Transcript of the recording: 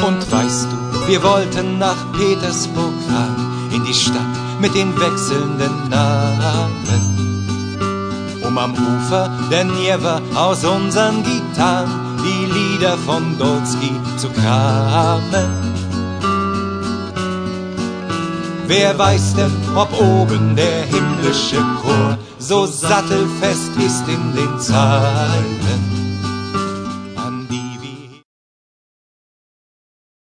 Und weißt du, wir wollten nach Petersburg fahren, in die Stadt mit den wechselnden Namen, um am Ufer der Njewa aus unseren Gitarren die Lieder von Dolsky zu kramen. Wer weiß denn, ob oben der himmlische Chor so sattelfest ist in den Zeilen,